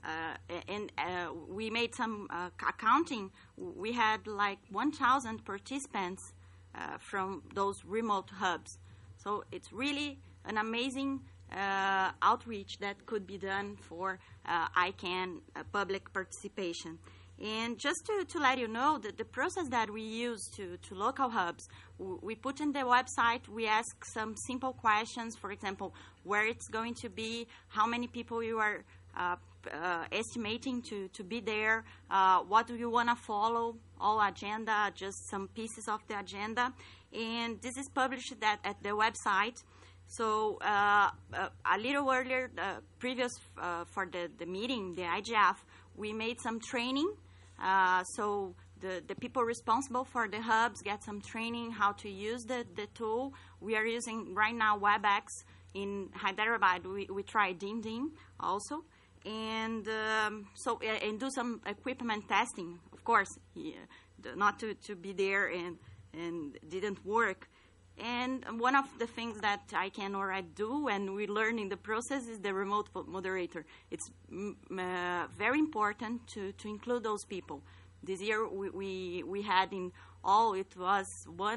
we made some accounting. We had like 1,000 participants from those remote hubs. So it's really an amazing outreach that could be done for ICANN public participation. And just to let you know, that the process that we use to local hubs, we put in the website, we ask some simple questions, for example, where it's going to be, how many people you are estimating to be there, what do you want to follow, all agenda, just some pieces of the agenda. And this is published at the website. So a little earlier, previous for the meeting, the IGF, we made some training. So the people responsible for the hubs get some training how to use the tool. We are using right now WebEx. In Hyderabad, we try DimDim also. And and do some equipment testing, of course, not to be there and didn't work. And one of the things that I can already do, and we learn in the process, is the remote moderator. It's very important to include those people. This year we had in all, it was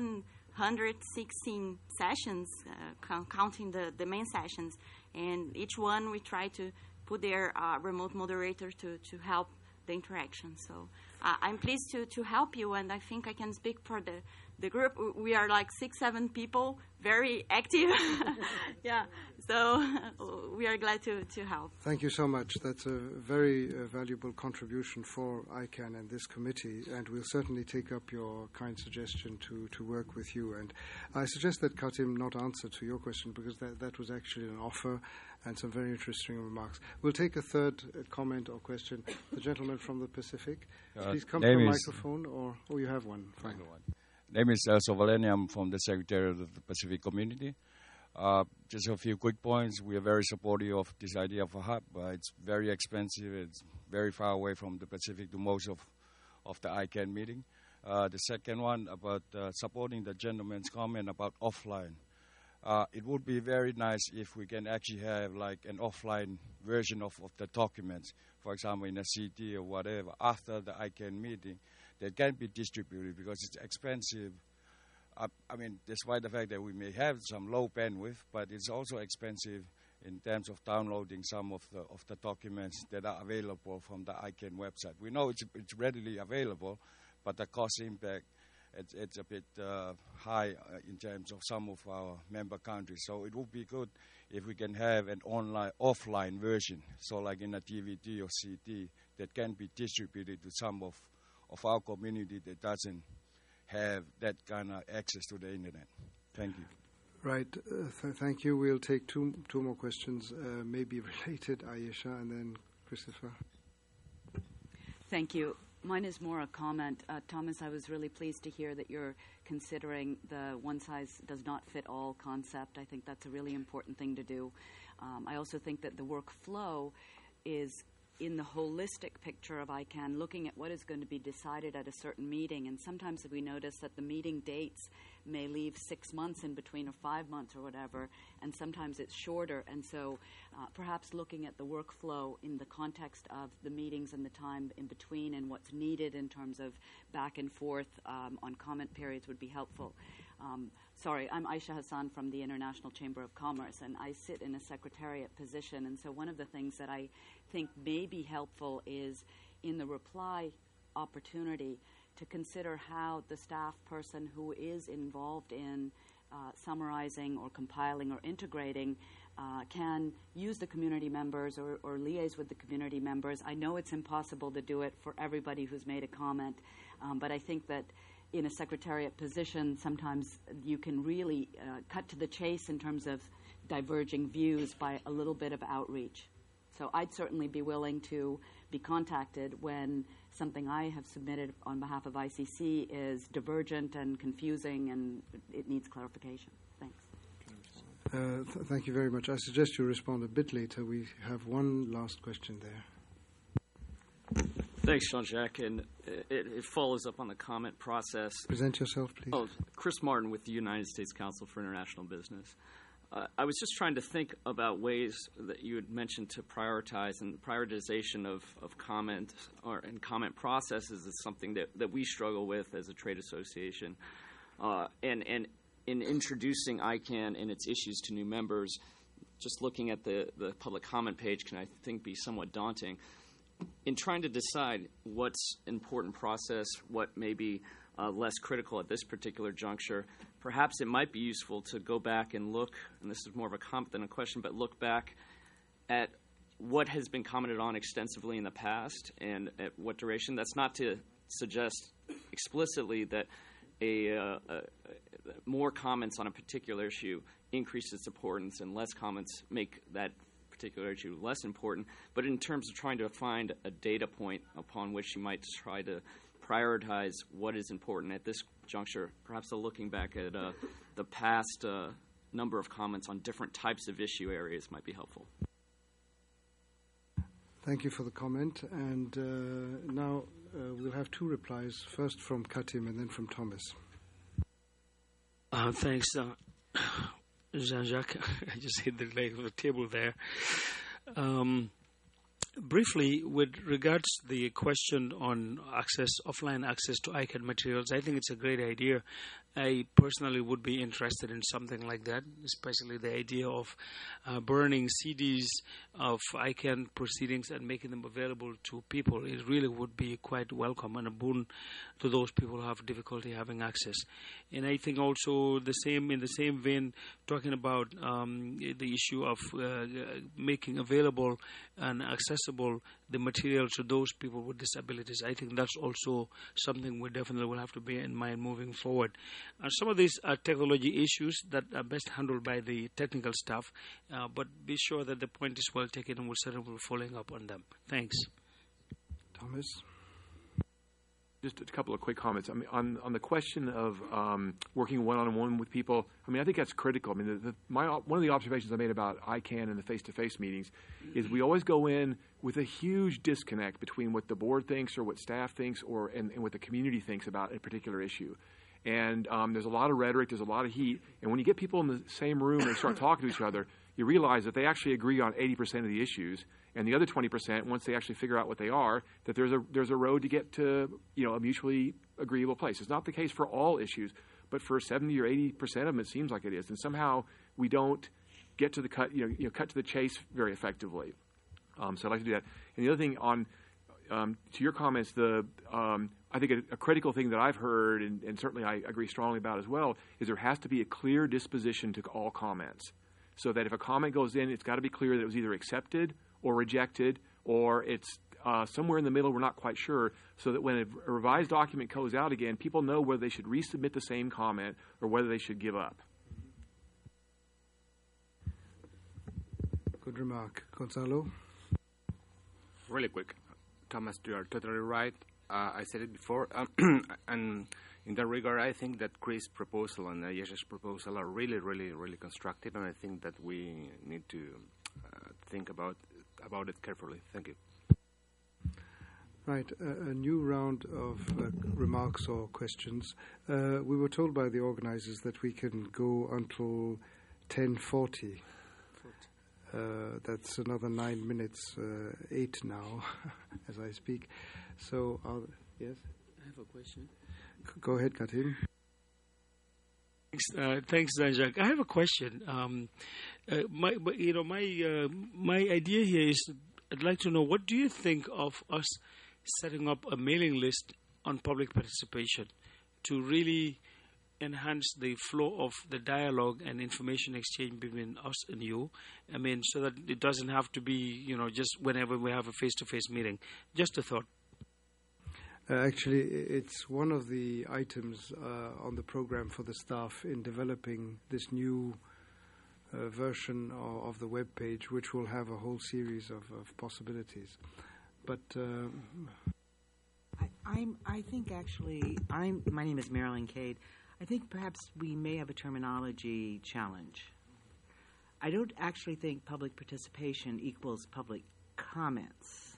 116 sessions, counting the main sessions. And each one we try to put their remote moderator to help the interaction. So I'm pleased to help you, and I think I can speak for the group. We are like 6-7 people, very active. Yeah, so we are glad to help. Thank you so much. That's a very valuable contribution for ICANN and this committee, and we'll certainly take up your kind suggestion to work with you. And I suggest that Katim not answer to your question, because that was actually an offer and some very interesting remarks. We'll take a third comment or question. The gentleman from the Pacific. Please come to the microphone, or you have one. Fine. Name is Sovaleni. I'm from the Secretariat of the Pacific Community. Just a few quick points. We are very supportive of this idea of a hub. It's very expensive. It's very far away from the Pacific to most of the ICANN meeting. The second one about supporting the gentleman's comment about offline. It would be very nice if we can actually have like an offline version of the documents, for example, in a CD or whatever, after the ICANN meeting, that can be distributed because it's expensive. I mean, despite the fact that we may have some low bandwidth, but it's also expensive in terms of downloading some of the documents that are available from the ICANN website. We know it's readily available, but the cost impact, it's a bit high in terms of some of our member countries. So it would be good if we can have an offline version, so like in a DVD or CD, that can be distributed to some of our community that doesn't have that kind of access to the internet. Thank you. Right. Thank you. We'll take two more questions, maybe related, Ayesha, and then Christopher. Thank you. Mine is more a comment. Thomas, I was really pleased to hear that you're considering the one-size-does-not-fit-all concept. I think that's a really important thing to do. I also think that the workflow is in the holistic picture of ICANN, looking at what is going to be decided at a certain meeting. And sometimes we notice that the meeting dates may leave 6 months in between or 5 months or whatever, and sometimes it's shorter. And so perhaps looking at the workflow in the context of the meetings and the time in between and what's needed in terms of back and forth on comment periods would be helpful. Sorry, I'm Aisha Hassan from the International Chamber of Commerce, and I sit in a secretariat position. And so one of the things that I think may be helpful is in the reply opportunity to consider how the staff person who is involved in summarizing or compiling or integrating can use the community members or liaise with the community members. I know it's impossible to do it for everybody who's made a comment, but I think that in a secretariat position, sometimes you can really cut to the chase in terms of diverging views by a little bit of outreach. So I'd certainly be willing to be contacted when something I have submitted on behalf of ICC is divergent and confusing and it needs clarification. Thanks. Thank you very much. I suggest you respond a bit later. We have one last question there. Thanks, Jean-Jacques, and it follows up on the comment process. Present yourself, please. Oh, Chris Martin with the United States Council for International Business. I was just trying to think about ways that you had mentioned to prioritize, and the prioritization of comment and comment processes is something that we struggle with as a trade association. And in introducing ICANN and its issues to new members, just looking at the public comment page can, I think, be somewhat daunting. In trying to decide what's important process, what may be less critical at this particular juncture, perhaps it might be useful to go back and look, and this is more of a comment than a question, but look back at what has been commented on extensively in the past and at what duration. That's not to suggest explicitly that more comments on a particular issue increase its importance and less comments make that particular issue less important, but in terms of trying to find a data point upon which you might try to prioritize what is important at this juncture, perhaps looking back at the past number of comments on different types of issue areas might be helpful. Thank you for the comment. And now we'll have two replies, first from Katim and then from Thomas. Thanks, Jean-Jacques. I just hit the leg of the table there. Briefly, with regards to the question on offline access to ICANN materials, I think it's a great idea. I personally would be interested in something like that, especially the idea of burning CDs of ICANN proceedings and making them available to people. It really would be quite welcome and a boon to those people who have difficulty having access. And I think also in the same vein, talking about the issue of making available and accessible the materials to those people with disabilities. I think that's also something we definitely will have to bear in mind moving forward. Some of these are technology issues that are best handled by the technical staff, but be sure that the point is well taken, and we'll certainly be following up on them. Thanks. Thomas? Just a couple of quick comments. I mean, on the question of working one-on-one with people, I mean, I think that's critical. I mean, one of the observations I made about ICANN and the face-to-face meetings is we always go in with a huge disconnect between what the board thinks or what staff thinks and what the community thinks about a particular issue. And there's a lot of rhetoric, there's a lot of heat, and when you get people in the same room and they start talking to each other, you realize that they actually agree on 80% of the issues, And the other 20%, once they actually figure out what they are, that there's a road to get to a mutually agreeable place. It's not the case for all issues, but for 70 or 80% of them, it seems like it is. And somehow we don't get to the cut to the chase very effectively. So I'd like to do that. And the other thing on to your comments, I think a critical thing that I've heard, and certainly I agree strongly about as well, is there has to be a clear disposition to all comments. So that if a comment goes in, it's got to be clear that it was either accepted or rejected, or it's somewhere in the middle, we're not quite sure, so that when a revised document goes out again, people know whether they should resubmit the same comment or whether they should give up. Good remark. Gonzalo? Really quick. Thomas, you are totally right. I said it before. And in that regard, I think that Chris' proposal and Yesha's proposal are really, really, really constructive, and I think that we need to think about it carefully. Thank you. Right, a new round of remarks or questions. We were told by the organizers that we can go until 10:40. That's another 9 minutes, 8 now, as I speak. So, yes? I have a question. Go ahead, Katim. Thanks, Jean-Jacques. I have a question. My idea here is, I'd like to know, what do you think of us setting up a mailing list on public participation to really enhance the flow of the dialogue and information exchange between us and you? I mean, so that it doesn't have to be, just whenever we have a face-to-face meeting. Just a thought. Actually, it's one of the items on the program for the staff in developing this new version of the web page, which will have a whole series of possibilities. But I think actually, my name is Marilyn Cade. I think perhaps we may have a terminology challenge. I don't actually think public participation equals public comments.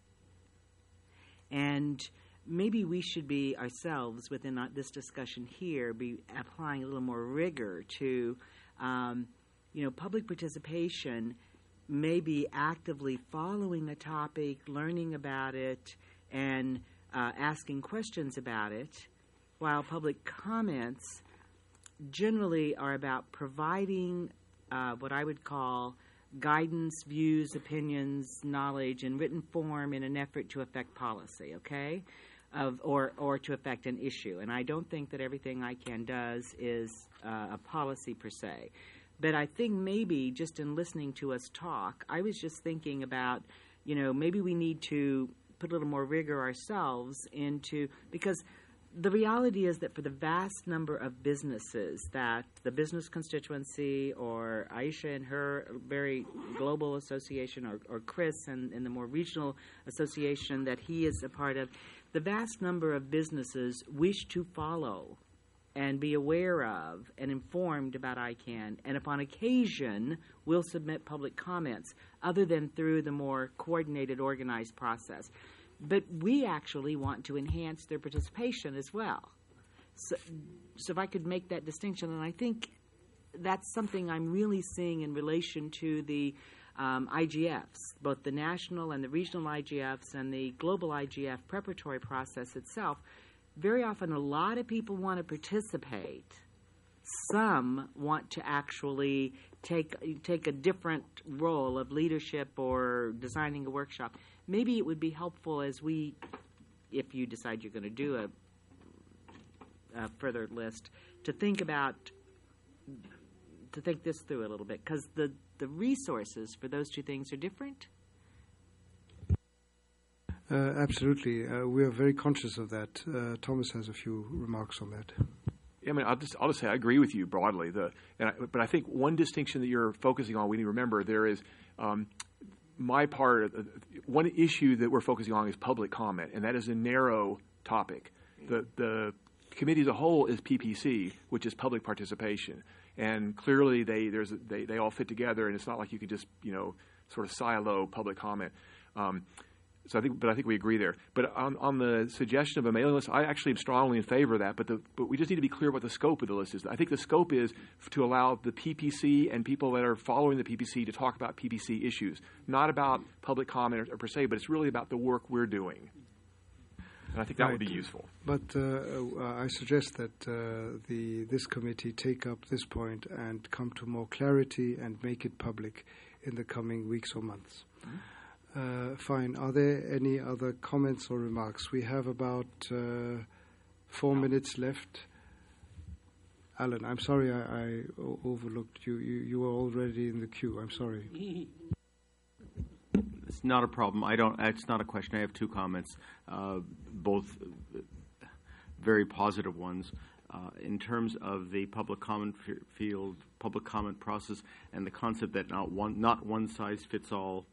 And maybe we should be ourselves within this discussion here, be applying a little more rigor to, public participation, maybe actively following a topic, learning about it, and asking questions about it, while public comments generally are about providing what I would call guidance, views, opinions, knowledge in written form in an effort to affect policy, okay, or to affect an issue. And I don't think that everything ICANN does is a policy per se. But I think maybe just in listening to us talk, I was just thinking about, maybe we need to put a little more rigor ourselves into, because the reality is that for the vast number of businesses that the business constituency or Aisha and her very global association or Chris and the more regional association that he is a part of, the vast number of businesses wish to follow and be aware of and informed about ICANN, and upon occasion will submit public comments other than through the more coordinated, organized process. But we actually want to enhance their participation as well. So if I could make that distinction, and I think that's something I'm really seeing in relation to the IGFs, both the national and the regional IGFs and the global IGF preparatory process itself. Very often a lot of people want to participate. Some want to actually take a different role of leadership or designing a workshop. Maybe it would be helpful if you decide you're going to do a further list, to think this through a little bit, because the resources for those two things are different. Absolutely. We are very conscious of that. Thomas has a few remarks on that. Yeah, I mean, I'll just say I agree with you broadly. But I think one distinction that you're focusing on, we need to remember, there is one issue that we're focusing on is public comment, and that is a narrow topic. The committee as a whole is PPC, which is public participation, and clearly they all fit together, and it's not like you can just sort of silo public comment. So I think we agree there. But on the suggestion of a mailing list, I actually am strongly in favor of that. But we just need to be clear what the scope of the list is. I think the scope is to allow the PPC and people that are following the PPC to talk about PPC issues, not about public comment or per se, but it's really about the work we're doing. And I think that would be useful. But I suggest that this committee take up this point and come to more clarity and make it public in the coming weeks or months. Fine. Are there any other comments or remarks? We have about 4 minutes left. Alan, I'm sorry I overlooked you. You were already in the queue. I'm sorry. It's not a problem. It's not a question. I have 2 comments, both very positive ones. In terms of the public comment public comment process, and the concept that not one size fits all,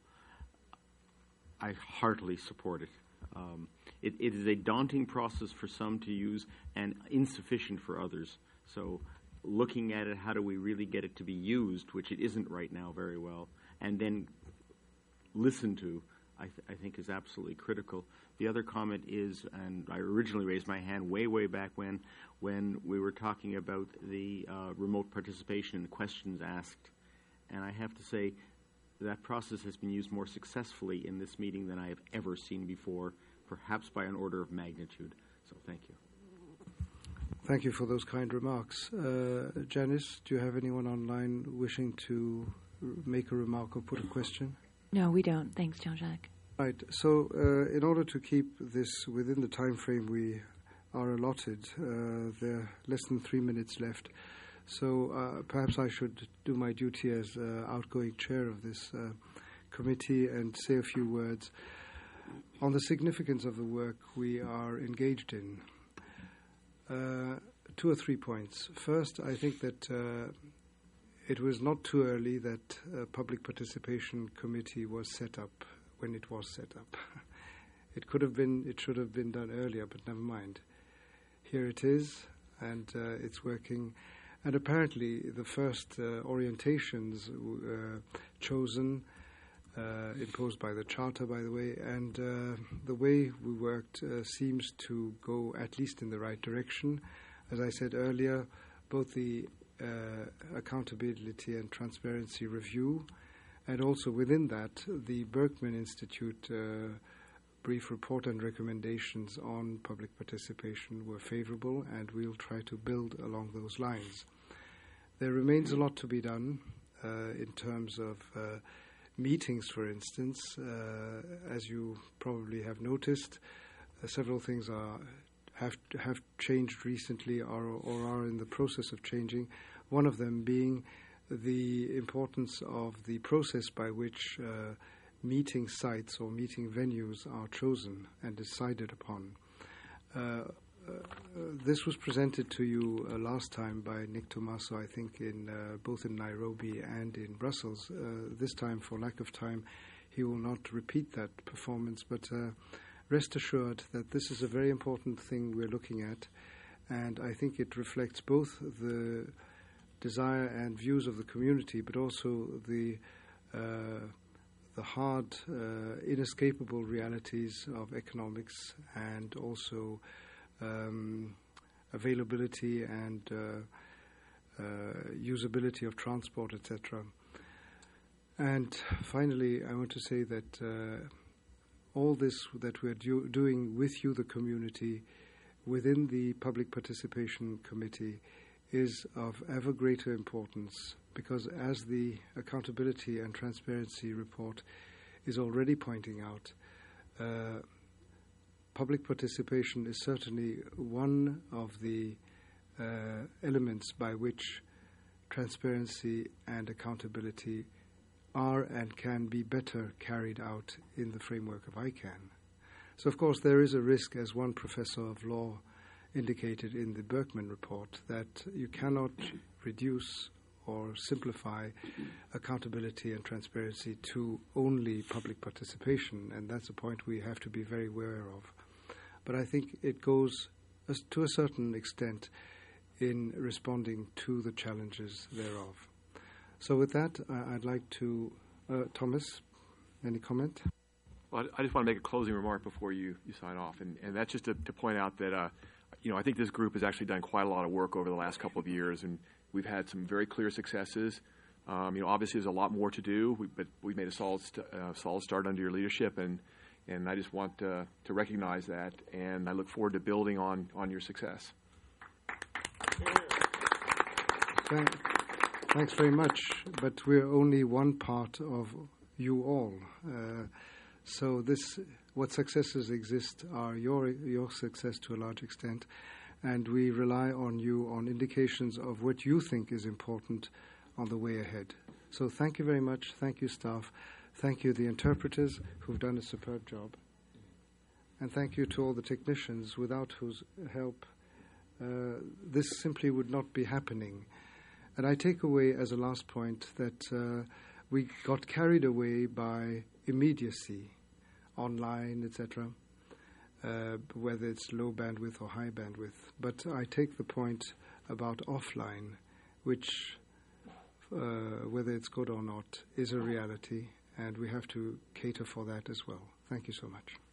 I heartily support it. It is a daunting process for some to use and insufficient for others. So looking at it, how do we really get it to be used, which it isn't right now very well, and then listen to, I think is absolutely critical. The other comment is, and I originally raised my hand way back when we were talking about the remote participation and questions asked. And I have to say, that process has been used more successfully in this meeting than I have ever seen before, perhaps by an order of magnitude. So thank you. Thank you for those kind remarks. Janice, do you have anyone online wishing to make a remark or put a question? No, we don't. Thanks, Jean-Jacques. Right. So in order to keep this within the time frame we are allotted, there are less than 3 minutes left. So perhaps I should do my duty as outgoing chair of this committee and say a few words on the significance of the work we are engaged in. 2 or 3 points. First, I think that it was not too early that a public participation committee was set up when it was set up. It should have been done earlier, but never mind. Here it is, and it's working. And apparently the first orientations chosen, imposed by the Charter, by the way, and the way we worked seems to go at least in the right direction. As I said earlier, both the Accountability and Transparency Review, and also within that, the Berkman Institute brief report and recommendations on public participation were favorable, and we'll try to build along those lines. There remains a lot to be done in terms of meetings, for instance. As you probably have noticed, several things have changed recently or are in the process of changing. One of them being the importance of the process by which meeting sites or meeting venues are chosen and decided upon. This was presented to you last time by Nick Tomaso, I think, both in Nairobi and in Brussels. This time, for lack of time, he will not repeat that performance, but rest assured that this is a very important thing we're looking at, and I think it reflects both the desire and views of the community, but also the hard, inescapable realities of economics and also availability and usability of transport, etc. And finally, I want to say that all this that we're doing with you, the community, within the Public Participation Committee, is of ever greater importance, because as the Accountability and Transparency Report is already pointing out, public participation is certainly one of the elements by which transparency and accountability are and can be better carried out in the framework of ICANN. So, of course, there is a risk, as one professor of law indicated in the Berkman report, that you cannot reduce or simplify accountability and transparency to only public participation, and that's a point we have to be very aware of. But I think it goes to a certain extent in responding to the challenges thereof. So with that, I'd like to, Thomas, any comment? Well, I just want to make a closing remark before you sign off, and that's just to point out that I think this group has actually done quite a lot of work over the last couple of years, and we've had some very clear successes. Obviously, there's a lot more to do, but we've made a solid start under your leadership, and I just want to recognize that, and I look forward to building on your success. Thanks very much, but we're only one part of you all. So what successes exist are your success to a large extent, and we rely on you on indications of what you think is important on the way ahead. So thank you very much. Thank you, staff. Thank you, the interpreters, who've done a superb job. And thank you to all the technicians, without whose help this simply would not be happening. And I take away as a last point that we got carried away by immediacy, online, etc., whether it's low bandwidth or high bandwidth. But I take the point about offline, which, whether it's good or not, is a reality, and we have to cater for that as well. Thank you so much.